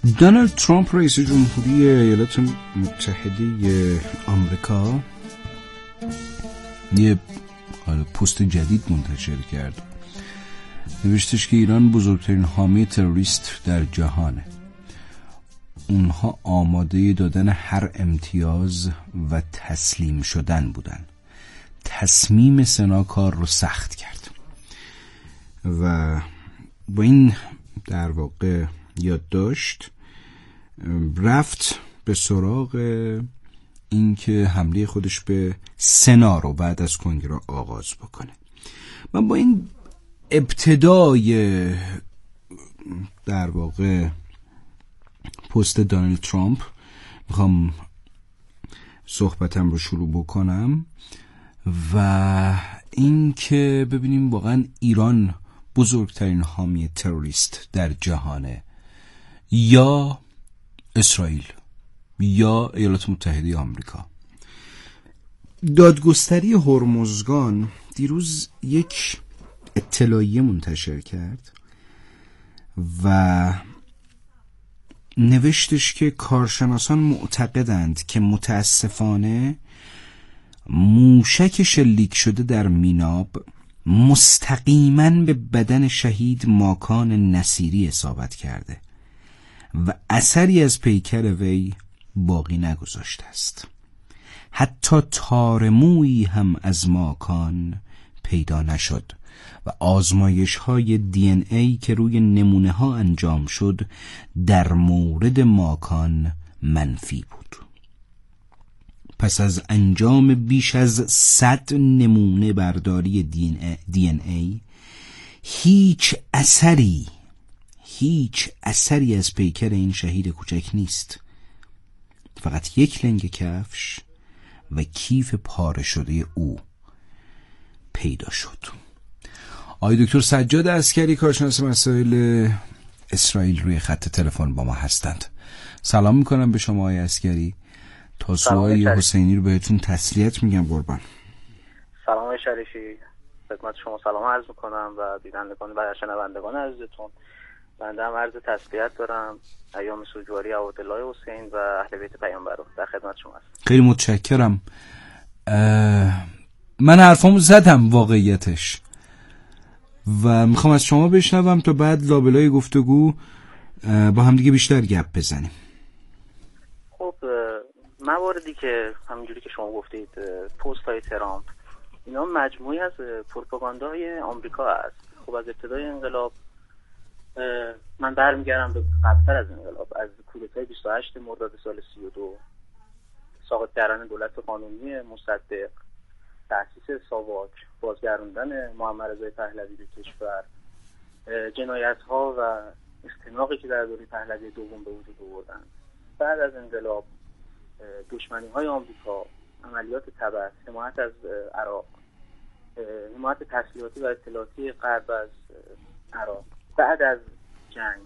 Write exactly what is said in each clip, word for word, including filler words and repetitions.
دونالد ترامپ رئیس جمهوری ایالات متحده آمریکا یه پست جدید منتشر کرد. نوشتش که ایران بزرگترین حامی تروریست در جهانه. اونها آماده دادن هر امتیاز و تسلیم شدن بودن. تصمیم سنا کار رو سخت کرد و با این در واقع یادداشت رفت به سراغ این که حمله خودش به سنا رو بعد از کنگره آغاز بکنه. من با این ابتدای در واقع پست دونالد ترامپ میخوام صحبتم رو شروع بکنم و این که ببینیم واقعا ایران بزرگترین حامی تروریست در جهانه یا اسرائیل یا ایالات متحده آمریکا. دادگستری هرمزگان دیروز یک اطلاعیه منتشر کرد و نوشتش که کارشناسان معتقدند که متاسفانه موشک شلیک شده در میناب مستقیما به بدن شهید ماکان نصیری اصابت کرده و اثری از پیکر وی باقی نگذاشته است. حتی تار مویی هم از ماکان پیدا نشد و آزمایش های دی ان ای که روی نمونه ها انجام شد در مورد ماکان منفی بود. پس از انجام بیش از صد نمونه برداری دی ان ای هیچ اثری هیچ اثری از پیکر این شهید کوچک نیست. فقط یک لنگ کفش و کیف پاره شده او پیدا شد. آقای دکتر سجاد عسکری کارشناس مسائل اسرائیل روی خط تلفن با ما هستند. سلام میکنم به شما آقای عسکری. تاسوهای حسینی رو بهتون تسلیت میگم قربان. سلام آقای شریفی، خدمت شما سلام عرض میکنم و بینندگان و شنوندگان عزیزتون. بنده هم عرض تسلیت دارم. ایام سوگواری عبدالله حسین و اهل بیت پیامبر رو در خدمت شما هستم. خیلی متشکرم. من حرفامو زدم واقعیتش و میخوام از شما بشنوم تا بعد لابلای گفتگو با هم دیگه بیشتر گپ بزنیم. خب مواردی که همینجوری که شما گفتید پست های ترامپ اینا مجموعی از پروپاگاندای آمریکا است. خب از ابتدای انقلاب من برمیگردم به قبلتر از انقلاب، از کودتای بیست و هشت مرداد سال سی و دو، ساقط کردن دولت قانونی مصدق، تأسیس ساواک، بازگردوندن محمد رضا پهلوی به کشور، جنایت‌ها و اختناقی که در دوره پهلوی دوم به وجود آوردن. بعد از انقلاب دشمنی‌های آمریکا، عملیات تبعیض، حمایت از عراق، حمایت تسلیحاتی و اطلاعاتی غرب از عراق. بعد از جنگ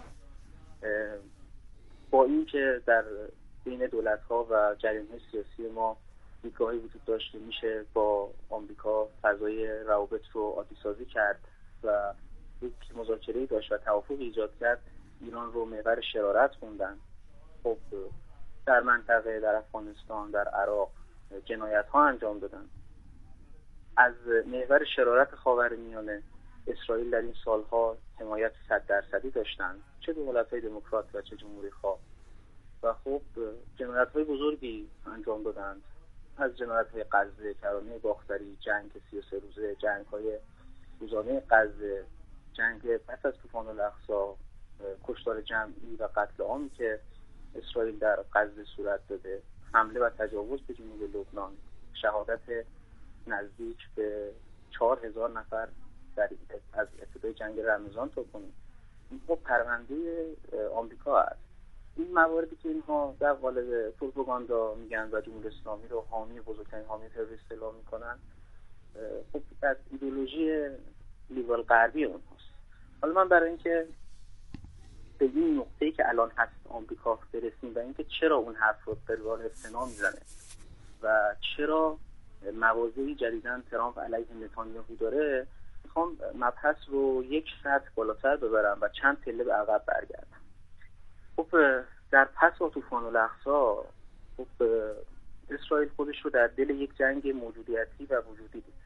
با این که در بین دولت‌ها و جریان‌های سیاسی ما دیدگاهی وجود داشته میشه با آمریکا فضای روابط رو عادی سازی کرد و یک مذاکره‌ای داشت و توافق ایجاد کرد، ایران رو محور شرارت خوندن. خب در منطقه، در افغانستان، در عراق جنایت‌ها انجام دادن. از محور شرارت خاورمیانه اسرائیل در این سالها حمایت صد درصدی داشتن، چه دولت‌های دموکرات و چه جمهوری خواه، و خب جنایت‌های بزرگی انجام دادند، از جنایت‌های غزه، کرانه باختری، جنگ سی و سه روزه، جنگ‌های روزانه غزه، جنگ پس از طوفان الاقصی، کشتار جمعی و قتل عامی که اسرائیل در غزه صورت داده، حمله و تجاوز به جنوب لبنان، شهادت نزدیک به چهار هزار نفر در از ابتدای جنگ رمضان تا کنیم. این خب پرونده آمریکا است. این مواردی که اینها در قالب پروپاگاندا میگن و جمهوری اسلامی رو حامی بزرگترین حامی تروریست اعلام میکنن، خب از ایدئولوژی لیبرال غربی اونهاست. حالا من برای اینکه به این نقطه‌ای که الان هست آمریکا برسیم و اینکه چرا اون حرف رو قرار استنا میزنه و چرا مواضعی جدیداً ترامپ علیه نتانیاهو داره، میخوام مبحث رو یک سطح بالاتر ببرم و چند پله به عقب برگردم. خب در پس از طوفان الاقصی خب اسرائیل خودش رو در دل یک جنگ موجودیتی و وجودی دید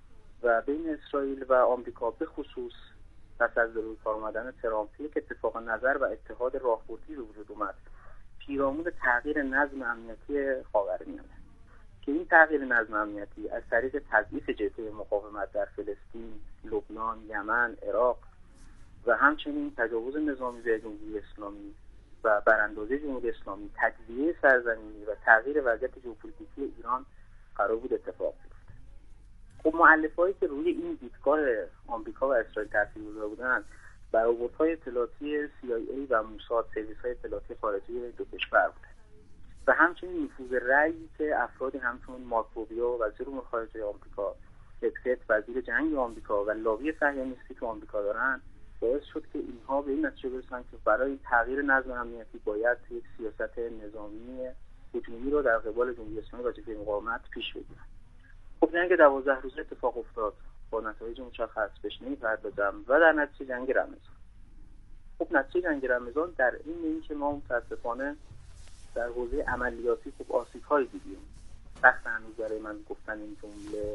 و بین اسرائیل و آمریکا به خصوص پس از روی کار آمدن ترامپ یک اتفاق نظر و اتحاد راهبردی به وجود اومد پیرامون تغییر نظم امنیتی خاورمیانه که این تغییر نظم امنیتی از طریق تضعیف جبهه مقاومت در فلسطین، لبنان، یمن، عراق و همچنین تجاوز نظامی به جمهوری اسلامی و براندازی جمهوری اسلامی، تجزیه سرزمینی و تغییر وضعیت ژئوپلیتیکی ایران قرار بود اتفاق بیفته. خب مؤلفه‌هایی که روی این دیدگاه آمریکا و اسرائیل تاثیرگذار بودند، برآوردهای اطلاعاتی سی آی ای و موساد، سرویس‌های اطلاعاتی خارجی دو کشور بود و همچنین نفوذ رأیی که افرادی همچون مارک روبیو وزیر امور خارجه آمریکا، پتکت وزیر جنگ آمریکا و لابی صهیونیستی تو آمریکا دارن باعث شد که اینها به این نتیجه برسن که برای تغییر نظم امنیتی باید یک سیاست نظامی هجومی رو در قبال جمهوری اسلامی و جبهه مقاومت پیش بگیرن. خب جنگ دوازده روزه اتفاق افتاد با نتایج مشخص بهش نمی‌پردازم و در نتیجه جنگ رمضان. خب نتیجه جنگ رمضان در این اینکه ما متاسفانه در حوزه عملیاتی خب آسیب‌هایی دیدیم. سخت هنوز برای من گفتن این جمله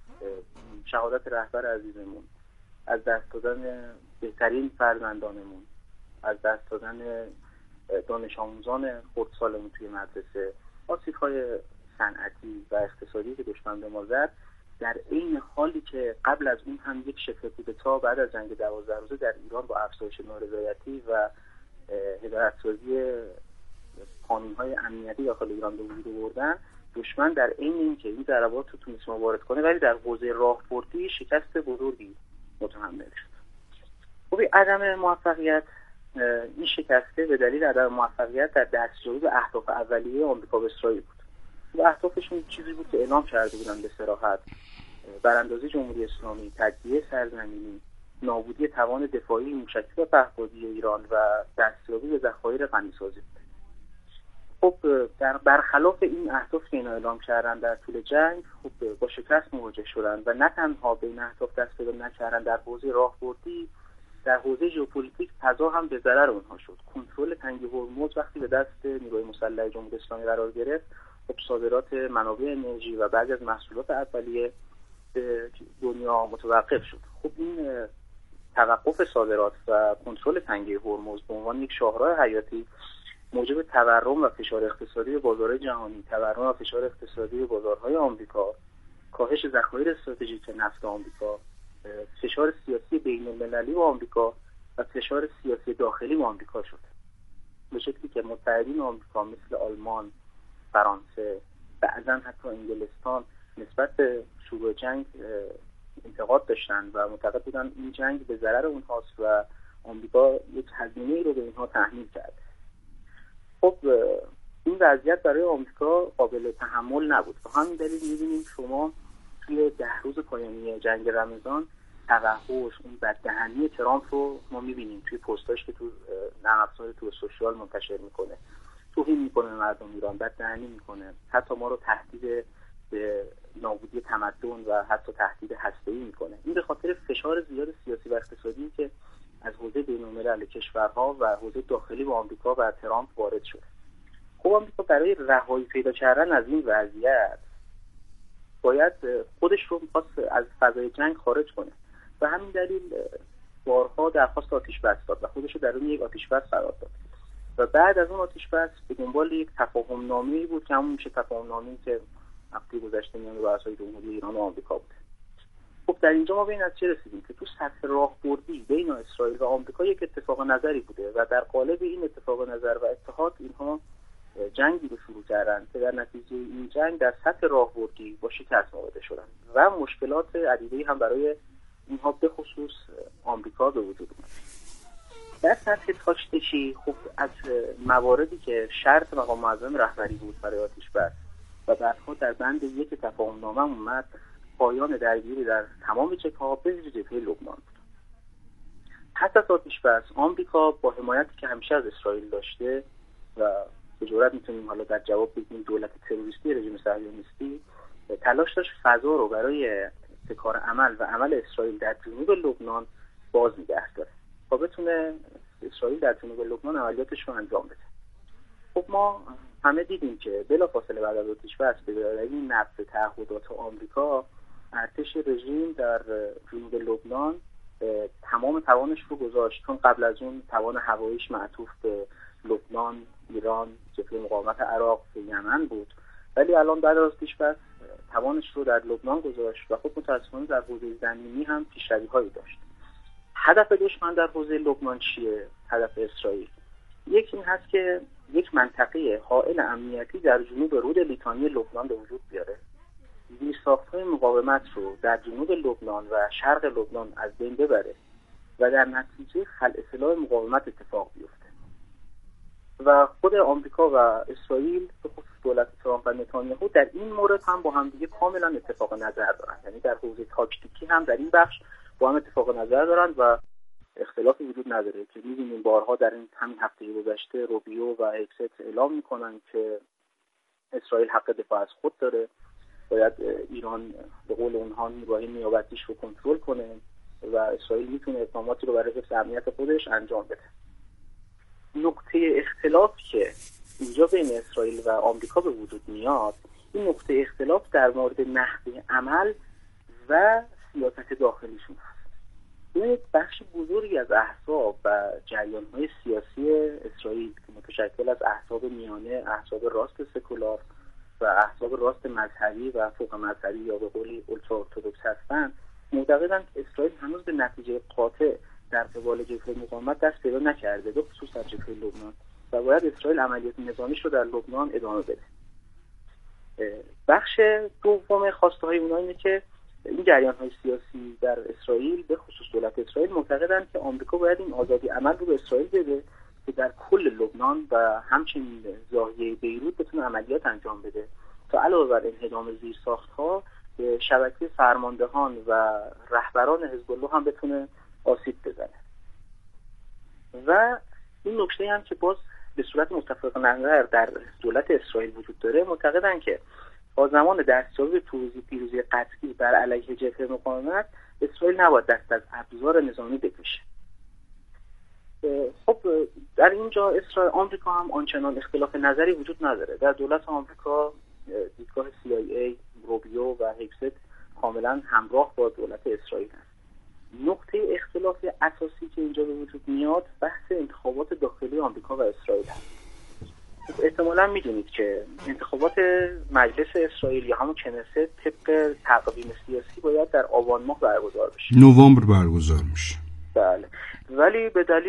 شهادت رهبر عزیزمون، از دست دادن بهترین فرزندانمون، از دست دادن دانش آموزان خردسالمون توی مدرسه، آسیب‌های صنعتی و اقتصادی که دشمن به ما زد، در این حالی که قبل از اون هم یک شبه کودتا بعد از جنگ دوازده روزه در ایران با افزایش نارضایتی و هدایت‌سازی قانون‌های امنیتی داخل ایران به وجود آوردن، دشمن در این اینکه این ضربات رو تونست وارد کنه ولی در حوزه راهبردی شکست بزرگی متحمل شد. خب عدم موفقیت، این شکسته به دلیل عدم موفقیت در دستیابی به اهداف اولیه آمریکا و اسرائیل بود. و اهدافشون چیزی بود که اعلام کرده بودن به صراحت: براندازی جمهوری اسلامی، تجزیه سرزمینی، نابودی توان دفاعی موشکی و پهپادی ایران و دستیابی به ذخایر غنیسازی. خب در برخلاف این اهداف که اینا اعلام کردن در طول جنگ، خب با شکست مواجه شدن و نه تنها به این اهداف دست پیدا نکردن در حوزه راهبردی، در حوزه ژئوپلیتیک فضا هم به ضرر اونها شد. کنترل تنگه هرمز وقتی به دست نیروهای مسلح جمهوری اسلامی قرار گرفت، خب صادرات منابع انرژی و بعضی از محصولات اولیه به دنیا متوقف شد. خب این توقف صادرات و کنترل تنگه هرمز به عنوان یک شاهراه حیاتی موجب تورم و فشار اقتصادی به بازارهای جهانی، تورم و فشار اقتصادی به بازارهای آمریکا، کاهش ذخایر استراتژیک نفت آمریکا، فشار سیاسی بین‌المللی با آمریکا و فشار سیاسی داخلی با آمریکا شد. به شکلی که متحدین آمریکا مثل آلمان، فرانسه، بعضا حتی انگلستان نسبت به شروع جنگ انتقاد داشتن و معتقد بودن این جنگ به ضرر اونهاست و آمریکا یک هزینه‌ای رو به اینها تحمیل کرد. خب این وضعیت برای آمریکا قابل تحمل نبود. به همین دلیل می‌بینیم شما توی ده روز پایانی جنگ رمضان توحش، اون بددهنی ترامپ رو ما می‌بینیم توی پستاش که تو نرم افزار تو سوشال منتشر میکنه. توهین میکنه مردم ایران، بددهنی میکنه، حتی ما رو تهدید به نابودی تمدن و حتی تهدید هسته‌ای میکنه. این به خاطر فشار زیاد سیاسی و اقتصادی که از حوزه بین‌الملل کشورها و حوزه داخلی با آمریکا و ترامپ وارد شده. خب آمریکا برای رهایی پیدا کردن از این وضعیت باید خودش رو می‌خواست از فضای جنگ خارج کنه و همین دلیل بارها درخواست آتش بس داد و خودش رو درون یک آتش بس قرار داد و بعد از اون آتش بس به دنبال یک تفاهم نامه‌ای بود که همون میشه تفاهم نامه‌ای که هفته گذشته میان رؤسای جمهوری ایران و آمریکا بود. خب در اینجا ما به این نتیجه رسیدیم که تو سطح راهبردی بین اسرائیل و آمریکا یک اتفاق نظری بوده و در قالب این اتفاق نظر و اتحاد اینها جنگی رو شروع کردن که در نتیجه این جنگ در سطح راهبردی با شکست مواجه شدن و مشکلات عدیده‌ای هم برای اینها به خصوص آمریکا به وجود اومد. در سطح تاکتیکی خب از مواردی که شرط مقام معظم رهبری بود برای آتش بس و بعدها در بند یک تفاهم نامه اومد پایان درگیری در تمام جبهه‌ها به ویژه جبهه لبنان بود. پس از آتش بس آمریکا با حمایتی که همیشه از اسرائیل داشته و به جرات میتونیم حالا در جواب بگیم دولت تروریستی رژیم صهیونیستی، تلاش داشت فضا رو برای ابتکار عمل و عمل اسرائیل در جنوب لبنان باز نگه داره تا بتونه اسرائیل در جنوب لبنان عملیاتش رو انجام بده. خب ما همه دیدیم که بلافاصله بعد از آتش بس به دلیل نقض تعهدات آمریکا، ارتش رژیم در جنوب لبنان تمام توانش رو گذاشت، چون قبل از اون توان هواییش معطوف به لبنان، ایران، جبهه مقاومت عراق و یمن بود، ولی الان بعد از آتش بس توانش رو در لبنان گذاشت و خب متأسفانه در حوزه زمینی هم پیشروی‌هایی داشت. هدف دشمن در حوزه لبنان چیه؟ هدف اسرائیل یک این هست که یک منطقه حائل امنیتی در جنوب رود لیتانی لبنان به وجود بیاره، زیرساخت‌های مقاومت رو در جنوب لبنان و شرق لبنان از بین ببره و در نتیجه خلع سلاح مقاومت اتفاق بیفته. و خود آمریکا و اسرائیل به خصوص دولت ترامپ و نتانیاهو در این مورد هم با هم دیگه کاملا اتفاق نظر دارن، یعنی در حوزه تاکتیکی هم در این بخش با هم اتفاق نظر دارن و اختلافی وجود نداره که می‌بینیم بارها در این همین هفته گذشته روبیو و هگست اعلام میکنن که اسرائیل حق دفاع از خود داره، باید ایران به قول اونها نیروهای نیابتیش رو کنترل کنه و اسرائیل میتونه اقداماتی رو برای حفظ امنیت خودش انجام بده. نقطه اختلافی که اینجا بین اسرائیل و آمریکا به وجود میاد، این نقطه اختلاف در مورد نحوه عمل و سیاست داخلیشون هست. این بخش بزرگی از احزاب و جریان‌های سیاسی اسرائیل که متشکل از احزاب میانه، احزاب راست سکولار و احزاب راست مذهبی و فوق مذهبی یا به قولی اولترا ارتدوکس هستند، معتقدند که اسرائیل هنوز به نتیجه قاطع در قبال جبهه مقاومت دست پیدا نکرده، به خصوص در جبهه لبنان، و باید اسرائیل عملیات نظامیش رو در لبنان ادامه بده. بخش دوم خواسته های اونها اینه که این جریان‌های سیاسی در اسرائیل به خصوص دولت اسرائیل معتقدند که آمریکا باید این آزادی عمل رو به اسرائیل بده که در کل لبنان و همچنین ناحیه بیروت بتونه عملیات انجام بده تا علاوه بر انهدام زیرساخت‌ها شبکه فرماندهان و رهبران حزب الله هم بتونه آسیب بزنه. و این نکته هم که باز به صورت متفق نظر در دولت اسرائیل وجود داره، معتقدن که با زمان دستیابی پیروزی پیروزی قطعی بر علیه جبهه مقاومت، اسرائیل نباید دست از ابزار نظامی بکشه. خب در اینجا اسرائیل آمریکا هم آنچنان اختلاف نظری وجود نداره. در دولت آمریکا دیدگاه سی آی ای، روبیو و هگست کاملا همراه با دولت اسرائیل هست. نقطه اختلاف اساسی که اینجا به وجود میاد بحث انتخابات داخلی آمریکا و اسرائیل هست. احتمالاً میدونید که انتخابات مجلس اسرائیل یا همون کنست طبق تقویم سیاسی باید در آبان ماه برگزار بشه. نوامبر برگزار میشه. بله. ولی به دلیل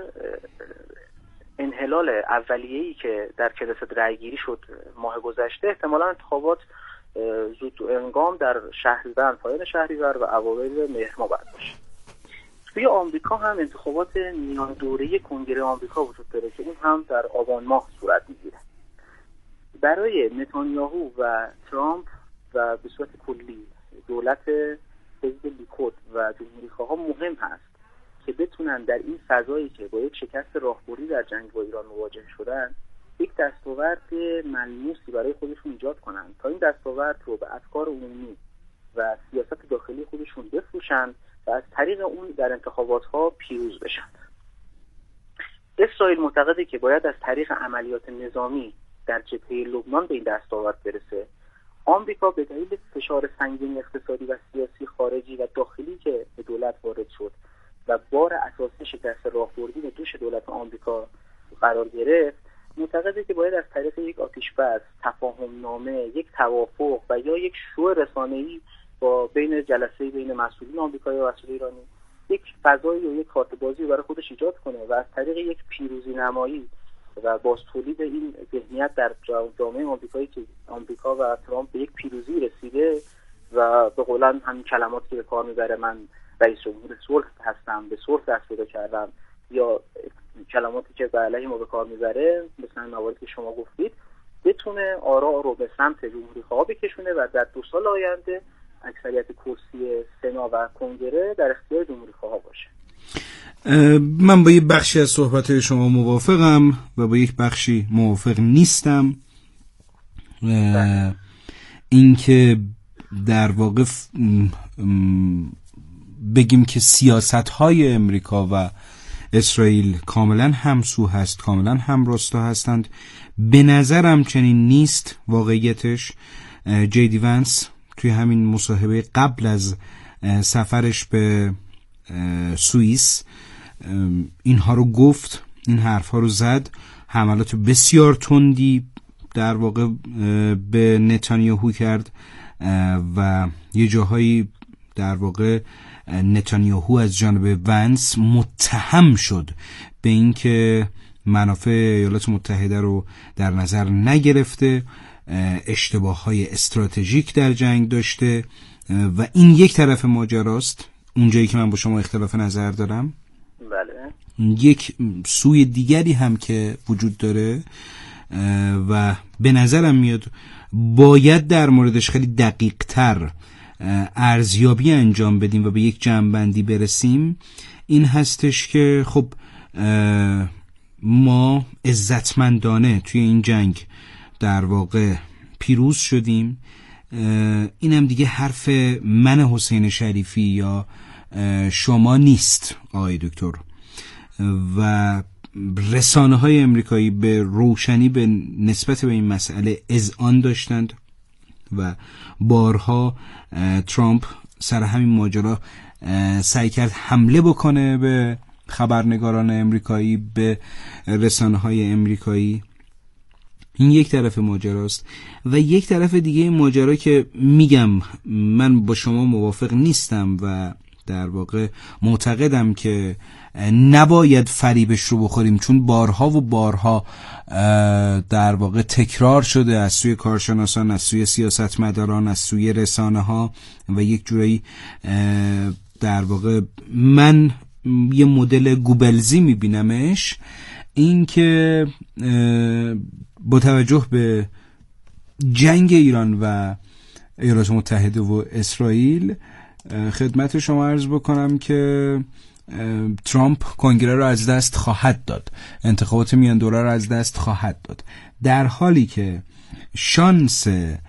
انحلال اولیه‌ای که در کنست رأی‌گیری شد ماه گذشته، احتمالاً انتخابات زود و انگام در شهریور، پایان شهریور و اوایل مهر ماه باید باشه. توی آمریکا هم انتخابات میان دوره کنگره آمریکا وجود داره که اون هم در آبان ماه صورت میگیره. برای نتانیاهو و ترامپ و به صورت کلی دولت حزب لیکود و جمهوری‌خواها مهم هست که بتونن در این فضایی که با یک شکست راهبردی در جنگ با ایران مواجه شدن، یک دستاورد ملموسی برای خودشون ایجاد کنن تا این دستاورد رو به افکار عمومی و سیاست داخلی خودشون بفروشن و از طریق اون در انتخابات ها پیروز بشن. اسرائیل معتقده که باید از طریق عملیات نظامی در جبهه لبنان به این دستاورد برسه. آمریکا به دلیل فشار سنگین اقتصادی و سیاسی خارجی و داخلی که به دولت وارد شد و بار اساسی شکست راهبردی به دوش دولت آمریکا قرار گرفت، معتقده که باید از طریق یک آتش‌بس، تفاهم نامه، یک توافق و یا یک شو رسانه‌ای با بین جلسه بین مسئولین آمریکایی و مسئولین ایرانی یک فضایی و یک کارت بازی برای خودش ایجاد کنه و از طریق یک پیروزی نمایی و باز تولید این ذهنیت در جامعه آمریکایی که آمریکا و ترامپ به یک پیروزی رسیده و به قولن همین کلماتی که به کار میبره، من رئیس جمهور صلح هستم، به صلح دست پیدا کردم، یا کلماتی که به علیه ما به کار میبره مثلا مواردی که شما گفتید، بتونه آرا رو به سمت جمهوری‌خواها بکشونه و در دو سال آینده اکثریت کرسی سنا و کنگره در اختیار جمهوری‌خواها باشه. من با یک بخشی از صحبت‌های شما موافقم و با یک بخشی موافق نیستم. اینکه در واقع بگیم که سیاست‌های امریکا و اسرائیل کاملا همسو هست، کاملا همراستا هستند. به نظرم چنین نیست واقعیتش. جی دی ونس توی همین مصاحبه قبل از سفرش به سوئیس اینها رو گفت، این حرفها رو زد، حملات بسیار تندی در واقع به نتانیاهو کرد و یه جاهایی در واقع نتانیاهو از جانب ونس متهم شد به اینکه منافع ایالات متحده رو در نظر نگرفته، اشتباه‌های استراتژیک در جنگ داشته و این یک طرف ماجراست، اونجایی که من با شما اختلاف نظر دارم. بله. یک سوی دیگری هم که وجود داره و به نظرم میاد باید در موردش خیلی دقیق تر ارزیابی انجام بدیم و به یک جمع‌بندی برسیم، این هستش که خب ما عزتمندانه توی این جنگ در واقع پیروز شدیم. اینم دیگه حرف من حسین شریفی یا شما نیست آقای دکتر، و رسانه های امریکایی به روشنی به نسبت به این مسئله اذعان داشتند و بارها ترامپ سر همین ماجرا سعی کرد حمله بکنه به خبرنگاران امریکایی، به رسانه های امریکایی. این یک طرف ماجراست و یک طرف دیگه ماجرا که میگم من با شما موافق نیستم و در واقع معتقدم که نباید فریبش رو بخوریم، چون بارها و بارها در واقع تکرار شده از سوی کارشناسان، از سوی سیاستمداران، از سوی رسانه ها و یک جورایی در واقع من یه مدل گوبلزی میبینمش، این که با توجه به جنگ ایران و ایالات متحده و اسرائیل خدمت شما عرض بکنم که ترامپ کنگره رو از دست خواهد داد، انتخابات میان دوره رو از دست خواهد داد، در حالی که شانس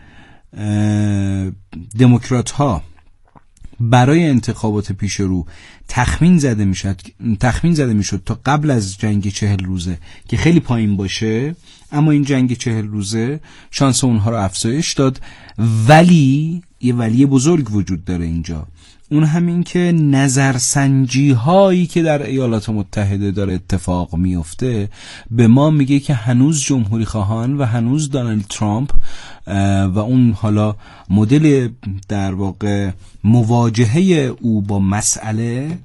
دموکرات ها برای انتخابات پیش رو تخمین زده میشد تخمین زده میشد تا قبل از جنگ چهل روزه که خیلی پایین باشه، اما این جنگ چهل روزه شانس اونها رو افزایش داد. ولی یه ولی بزرگ وجود داره اینجا، اون همین که نظرسنجی هایی که در ایالات متحده داره اتفاق میفته به ما میگه که هنوز جمهوری خواهان و هنوز دونالد ترامپ و اون حالا مدل در واقع مواجهه او با مسئله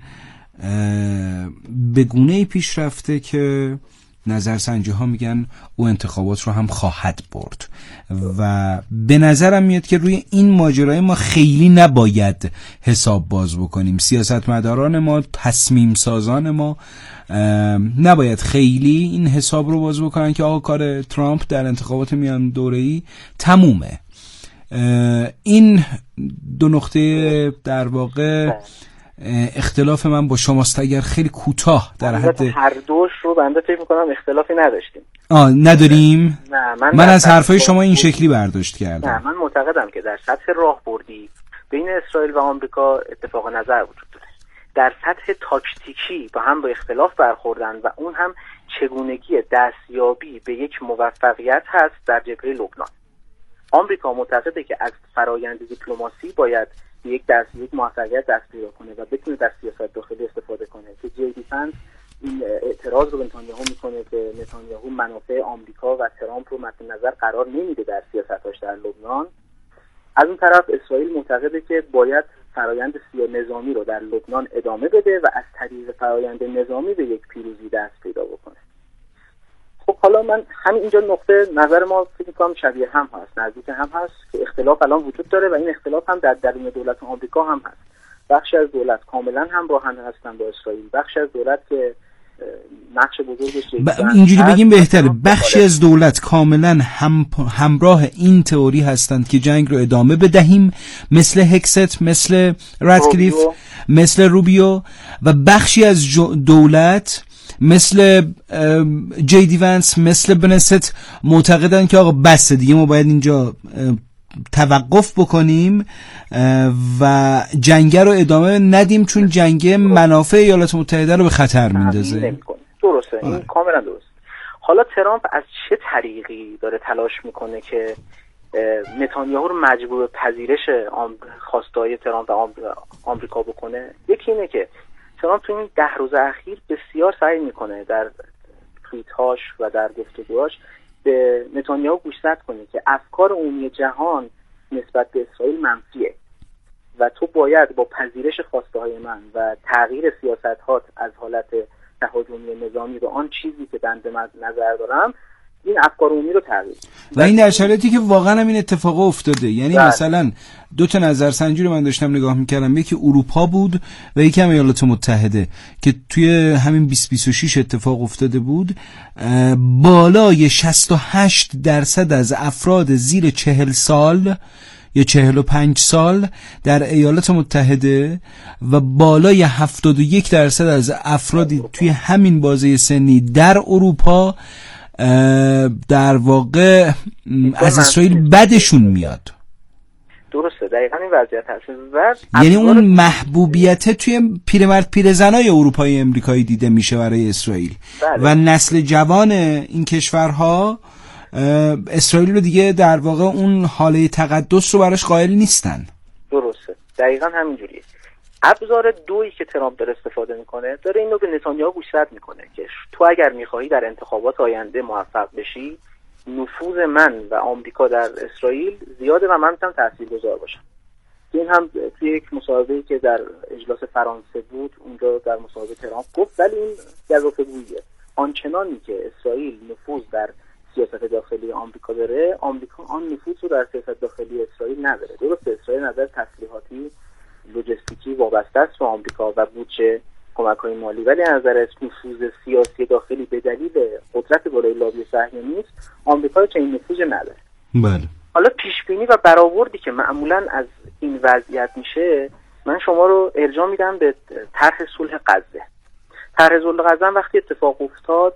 به گونه‌ای پیش رفته که نظرسنجی ها میگن او انتخابات رو هم خواهد برد و به نظرم میاد که روی این ماجرای ما خیلی نباید حساب باز بکنیم. سیاستمداران ما، تصمیم سازان ما نباید خیلی این حساب رو باز بکنن که آقا کار ترامپ در انتخابات میان دوره‌ای تمومه. این دو نقطه در واقع اختلاف من با شماست. اگر خیلی کوتاه در حد هر دوش رو بنده فکر می‌کنم اختلافی نداشتیم. آه نداریم؟ نه، من, من از حرفای شما این شکلی برداشت کردم. نه، من معتقدم که در سطح راهبردی بین اسرائیل و آمریکا اتفاق نظر وجود داره. در سطح تاکتیکی با هم با اختلاف برخوردن و اون هم چگونگی دستیابی به یک موفقیت هست در جبهه لبنان. آمریکا معتقده که از فرایند دیپلماسی باید یک دست یک موفقیت دست پیدا کنه و بتونه در سیاست داخلی استفاده کنه که جی دی فنس این اعتراض رو به نتانیاهو میکنه که نتانیاهو منافع آمریکا و ترامپ رو مد نظر قرار نمیده در سیاستاش در لبنان. از اون طرف اسرائیل معتقده که باید فرایند سیاسی نظامی رو در لبنان ادامه بده و از طریق فرایند نظامی به یک پیروزی دست پیدا بکنه. خب حالا من همین اینجا نقطه نظر ما فکر می‌کنم شبیه هم هست، نزدیک هم هست که اختلاف الان وجود داره و این اختلاف هم در درون دولت آمریکا هم هست. بخشی از دولت کاملا هم راهن هستن با اسرائیل، بخشی از دولت که نقش بزرگش ب... اینجوری بگیم بهتره، بخشی از دولت کاملا هم... همراه این تئوری هستند که جنگ رو ادامه بدهیم، مثل هکست، مثل رادکلیف، مثل روبیو، و بخشی از جو... دولت مثل جی دی ونس، مثل بنست معتقدن که آقا بس دیگه، ما باید اینجا توقف بکنیم و جنگ رو ادامه ندیم، چون جنگ منافع ایالات متحده رو به خطر میندازه. درسته، این کاملا درست. حالا ترامپ از چه طریقی داره تلاش میکنه که نتانیاهو رو مجبور به پذیرش خواسته‌های ترامپ و آمریکا بکنه؟ یکی اینه که ترامپ تو این ده روز اخیر بسیار سعی میکنه در توییت‌هاش و در گفتگوهاش به نتانیاهو گوشزد کنه که افکار عمومی جهان نسبت به اسرائیل منفیه و تو باید با پذیرش خواسته‌های من و تغییر سیاست‌هات از حالت تهاجمی نظامی به آن چیزی که بنده نظر دارم این افکار عمومی رو تغییر. و این در شرایطی که واقعا هم این اتفاق افتاده. یعنی بله. مثلا دو تا نظرسنجی رو من داشتم نگاه میکردم، یکی اروپا بود و یکی هم ایالات متحده که توی همین بیست بیست و شش اتفاق افتاده بود. بالای شصت و هشت درصد از افراد زیر چهل سال یا چهل و پنج سال در ایالات متحده و بالای هفتاد و یک درصد از افرادی توی همین بازه سنی در اروپا در واقع از اسرائیل بدشون میاد. درسته، دقیقاً این وضعیت هست. و یعنی اون محبوبیت توی پیرمرد پیرزنای اروپایی امریکایی دیده میشه برای اسرائیل. بله. و نسل جوان این کشورها اسرائیل رو دیگه در واقع اون حاله تقدس رو براش قائل نیستن. درسته، دقیقاً همینجوریه. ابزار دویی که ترامپ داره استفاده میکنه، داره اینو به نتانیاهو گوشزد میکنه که تو اگر میخواهی در انتخابات آینده موفق بشی، نفوذ من و آمریکا در اسرائیل زیاده و من میتونم تاثیرگذار باشم. این هم توی یک مصاحبه‌ای که در اجلاس فرانسه بود اونجا در مصاحبه ترامپ گفت، ولی این گزافه‌گوییه. آنچنانی که اسرائیل نفوذ در سیاست داخلی آمریکا داره، آمریکا آن نفوذ رو در سیاست داخلی اسرائیل نداره. درسته اسرائیل نظر تسلیحاتی لوجستیکی وابسته است به آمریکا و بودجه کمک‌های مالی، ولی از نظر نفوذ سیاسی داخلی به دلیل قدرت بالای لابی صهیونیست آمریکا چنین نفوذی نداره. بله. حالا پیشبینی و برآوردی که معمولاً از این وضعیت میشه، من شما رو ارجاع میدم به طرح صلح غزه. طرح صلح غزه وقتی اتفاق افتاد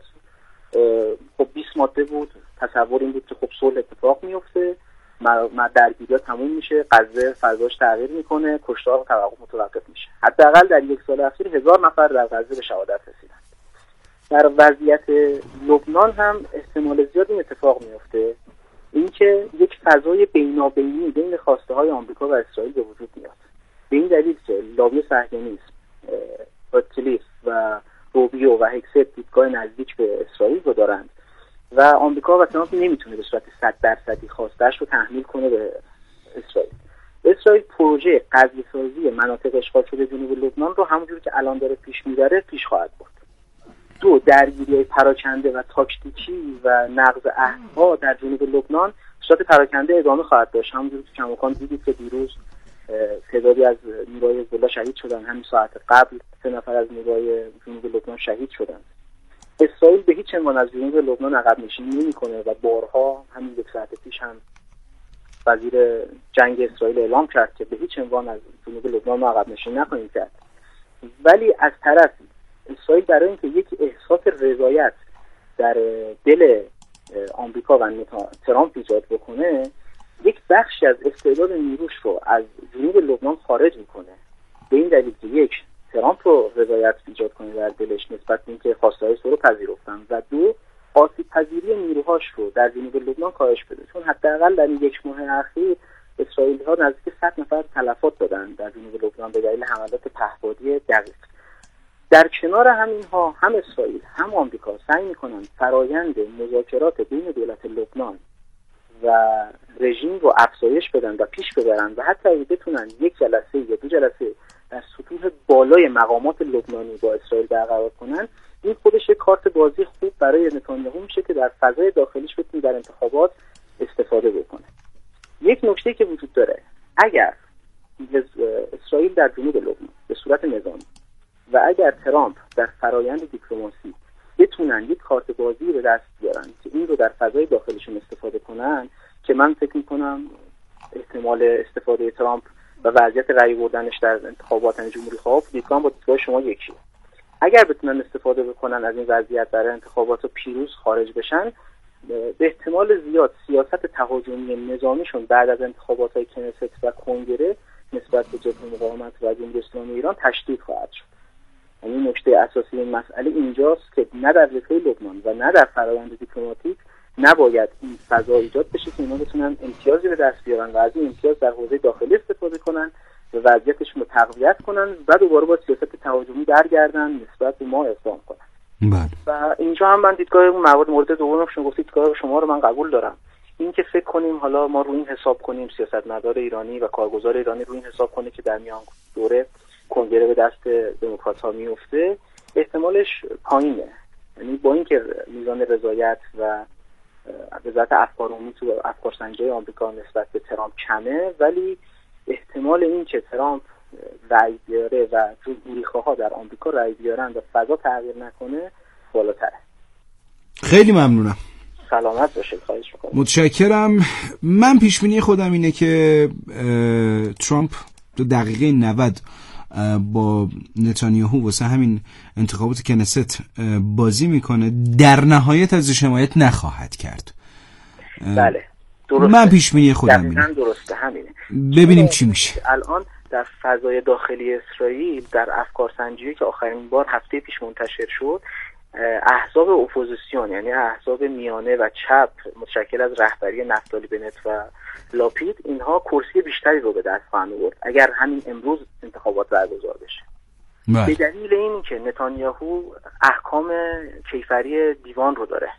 خب بیست ماده بود، تصور این بود که خب صلح اتفاق میفته، ما درگیری‌ها تموم میشه، غزه فضاش تغییر میکنه، کشتار و توقف متوقف میشه. حداقل در یک سال اخیر هزار نفر در غزه به شهادت رسیدن. در وضعیت لبنان هم احتمال زیاد این اتفاق میفته، اینکه یک فضای بینابینی بین خواسته های آمریکا و اسرائیل به وجود میاد. به این دلیل که لابی صهیونیست روتکلیف و روبیو و هکست دیدگاه نزدیک به اسرائیل رو دارند و آمریکا و ترامپ نمیتونه به صورت صد درصدی خواسته‌اش رو تحمیل کنه به اسرائیل. اسرائیل پروژه غزه‌سازی مناطق اشغال شده جنوب لبنان رو همونجوری که الان داره پیش میبره پیش خواهد برد. دو، درگیری پراکنده و تاکتیکی و نقض عهدها در جنوب لبنان به صورت پراکنده ادامه خواهد داشت. همونجوری که کماکان دیدید که دیروز تعدادی از نیروهای حزب الله شهید شدن، همین ساعت قبل سه نفر از نیروهای جنوب لبنان شهید شدن. اسرائیل به هیچ عنوان از جنوب لبنان عقب نشینی نمی‌کنه و بارها همین یک ساعت پیش هم وزیر جنگ اسرائیل اعلام کرد که به هیچ عنوان از جنوب لبنان عقب نشینی نخواهیم کرد. ولی از طرفی اسرائیل برای اینکه یک احساس رضایت در دل آمریکا و ترامپ ایجاد بکنه، یک بخشی از استعداد نیروش رو از جنوب لبنان خارج میکنه. به این دلیل که یک، ترامپ رو رضایت ایجاد کنه در دلش نسبت به اینکه خواسته‌های رو پذیرفتن و دو، آسیب پذیری نیروهاش رو در جنوب لبنان کاهش بده. چون حداقل در این یک ماه اخیر اسرائیلی‌ها نزدیک صد نفر تلفات دادن در جنوب لبنان به دلیل حملات پهپادی دقیق. در کنار همینها هم اسرائیل هم آمریکا سعی میکنن فرایند مذاکرات بین دولت لبنان و رژیم رو افزایش بدن و پیش ببرن و حتی اگه بتونن یک جلسه یا دو جلسه در سطوح بالای مقامات لبنانی با اسرائیل برقرار کنن، این خودش یک کارت بازی خوب برای نتانیاهو میشه که در فضای داخلیش بتونه در انتخابات استفاده بکنه. یک نکته که وجود داره، اگر اسرائیل در جنوب لبنان به صورت نظامی و اگر ترامپ در فرایند دیپلماسی بتونن یک کارت بازی به دست بیارن که این رو در فضای داخلیشون استفاده کنن، که من فکر میکنم احتمال استفاده ترامپ و وضعیت رأی بردنش در انتخابات جمهوری خواه دیدگاه با دیدگاه شما یکیه. اگر بتونن استفاده بکنن از این وضعیت برای انتخابات و پیروز خارج بشن، به احتمال زیاد سیاست تهاجمی نظامیشون بعد از انتخابات کنست و کنگره نسبت به جبهه مقاومت و جمهوری اسلامی ایران تشدید خواهد شد. یعنی نکته اساسی این مسئله اینجاست که نه در جبهه لبنان و نه در فرآیند دیپلماتیک نباید این فضا ایجاد بشه که اینا بتونن امتیازی به دست بیارن و از این امتیاز در حوزه داخلی استفاده کنن و وضعیتشون رو تقویت کنن و دوباره با سیاست تهاجمی برگردن نسبت به ما اقدام کنن. بله. و اینجا هم من دیدگاه اون موارد مورد دومم شما گفتید، دیدگاه شما رو من قبول دارم. این که فکر کنیم حالا ما روی این حساب کنیم سیاستمدار ایرانی و کارگزار ایرانی روی این حساب کنه که در میان دوره کنگره به دست دموکرات‌ها میفته، احتمالش پایینه. یعنی با اینکه میزان رضایت و وزارت افکار عمومی تو افکار سنجی آمریکا نسبت به ترامپ کمه، ولی احتمال این که ترامپ رأی بیاره و جمهوری‌خواها در آمریکا رأی بیارن و فضا تغییر نکنه بالاتره. خیلی ممنونم. سلامت باشید. خواهش می‌کنم. متشکرم. من پیش‌بینی خودم اینه که ترامپ تو دقیقه نود با نتانیاهو واسه همین انتخابات کنست بازی میکنه، در نهایت ازش حمایت نخواهد کرد. بله درسته. من پیش‌بینی خودم اینه. درسته همینه. ببینیم چی میشه. الان در فضای داخلی اسرائیل در افکار سنجی که آخرین بار هفته پیش منتشر شد، احزاب اپوزیسیون یعنی احزاب میانه و چپ متشکل از رهبری نفتالی بنت و لاپید، اینها کرسی بیشتری رو به دست خواهند آورد اگر همین امروز انتخابات برگزار بشه. بله. به دلیل این که نتانیاهو احکام کیفری دیوان رو داره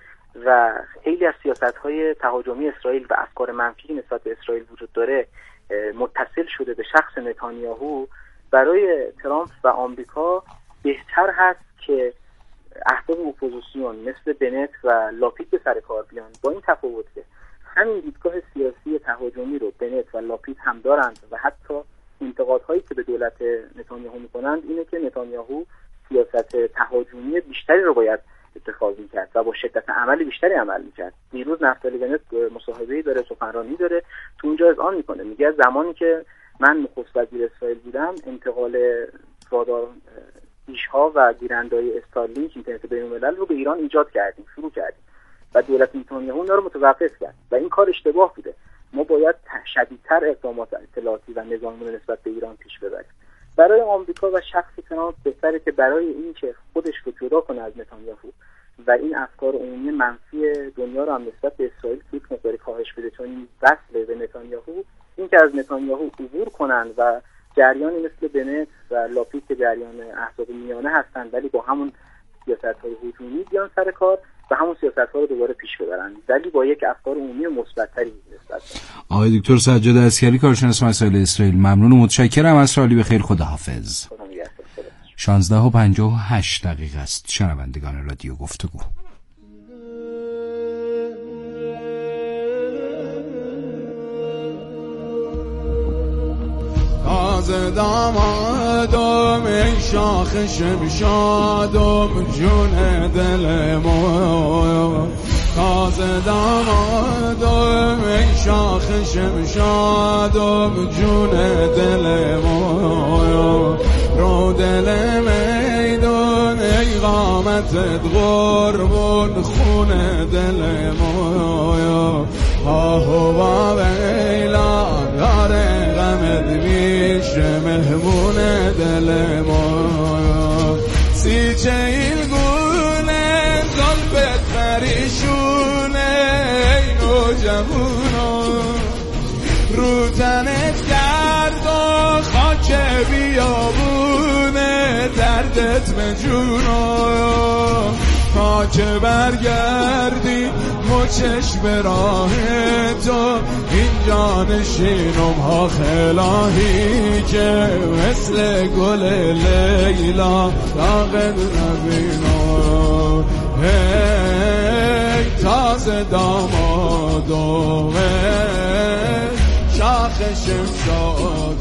و خیلی از سیاست‌های تهاجمی اسرائیل و افکار منفی نسبت به اسرائیل وجود داره متصل شده به شخص نتانیاهو، برای ترامپ و آمریکا بهتر هست که احزاب اپوزیسیون مثل بنت و لاپید به سر کار بیان. با این تفاوت که همین دیدگاه سیاسی تهاجمی رو بنت و لاپید هم دارند و حتی انتقادهایی که به دولت نتانیاهو میکنند اینه که نتانیاهو سیاست تهاجمی بیشتری رو باید اتخاذ میکرد و با شدت عمل بیشتری عمل میکرد. دیروز نفتالی بنت مصاحبه‌ای داره، سخنرانی داره، تو اونجا اذعان میکنه، میگه زمانی که من نخست وزیر اسرائیل بودم انتقال وادار ایشها و گیرندهای استارلینک اینترنت بین‌الملل رو به ایران ایجاد کردیم، شروع کردیم و دولت نتانیاهو اونا رو متوقف کرد و این کار اشتباه بوده. ما باید شدیدتر اقدامات اطلاعاتی و نظامی رو نسبت به ایران پیش ببریم. برای آمریکا و شخص ترامپ بهتره که برای این که خودش رو جدا کنه از نتانیاهو و این افکار عمومی منفی دنیا رو هم نسبت به اسرائیل یک مقدار کاهش بده، چون این وصله به نتانیاهو، این که از نتانیاهو عبور کنن و جریانی مثل بنت و لاپید که جریان احزاب میانه هستن ولی با همون سیاست‌های هجومی بیان سر کار و همون سیاست‌ها رو دوباره پیش ببرن، ولی با یک افکار عمومی مثبت‌تری نسبت کنن. آقای دکتر سجاد عسکری، کارشناس مسائل اسرائیل، ممنون و متشکرم. از سوالی بخیر، خداحافظ. شانزده و پنجاه و هشت دقیقه است. شنوندگان رادیو گفتگو، تازه دامادم ای شاخ شمشادم جون دل ما، تازه دامادم ای شاخ شمشادم جون دل ما، رو دل میدان ای قامتت قربون خون دل ما، آهو با ویلا داره غمت میشه مهمون دل ما، سیچه این گونه زلفت پریشونه ای نوجوونا، رو تنت گرد و خاک بیابونه دردت مجونا، تا که برگردی مچش به راه تو اینجا نشینم ها خلاهی که مثل گل لیلا راقد نبینا، هی تازه دامادم شاخ شمشاد